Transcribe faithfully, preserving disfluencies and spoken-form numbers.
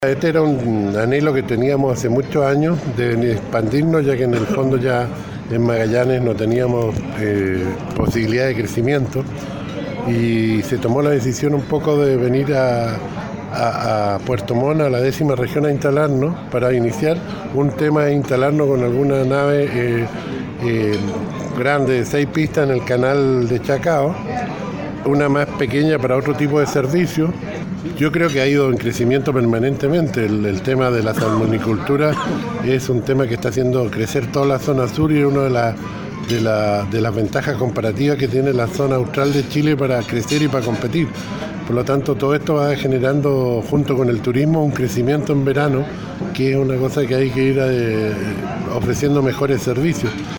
Este era un anhelo que teníamos hace muchos años de expandirnos, ya que en el fondo ya en Magallanes no teníamos eh, posibilidad de crecimiento, y se tomó la decisión un poco de venir a, a, a Puerto Montt, a la décima región, a instalarnos. Para iniciar, un tema es instalarnos con alguna nave eh, eh, grande de seis pistas en el canal de Chacao, una más pequeña para otro tipo de servicio. Yo creo que ha ido en crecimiento permanentemente. El, el tema de la salmonicultura es un tema que está haciendo crecer toda la zona sur, y es una de, la, de, la, de las ventajas comparativas que tiene la zona austral de Chile para crecer y para competir. Por lo tanto, todo esto va generando, junto con el turismo, un crecimiento en verano, que es una cosa que hay que ir eh, ofreciendo mejores servicios.